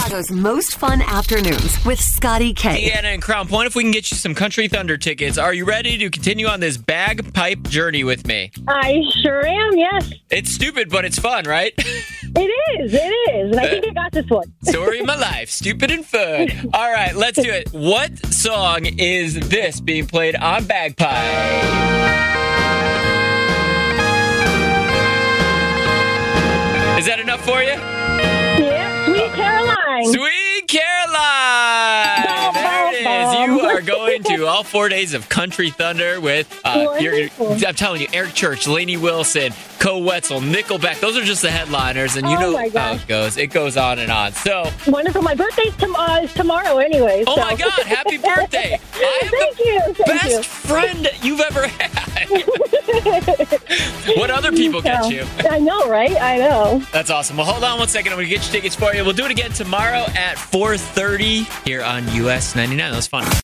Chicago's most fun afternoons with Scotty K. Deanna and Crown Point, if we can get you some Country Thunder tickets, are you ready to continue on this bagpipe journey with me? I sure am, yes. It's stupid, but it's fun, right? It is. And I think I got this one. Story of my life, stupid and fun. All right, let's do it. What song is this being played on bagpipe? Is that enough for you? Yeah, Sweet Caroline. Sweet Caroline! There it is. You are going to all 4 days of Country Thunder with, I'm telling you, Eric Church, Lainey Wilson, Co Wetzel, Nickelback. Those are just the headliners, and you know how it goes. It goes on and on. So wonderful. My birthday's tomorrow anyway. Oh, my God. Happy birthday. I am the best friend you've ever had. What other people get you? I know, right? I know. That's awesome. Well, hold on 1 second. I'm going to get you tickets for you. We'll do it again tomorrow at 4:30 here on US 99. That was fun.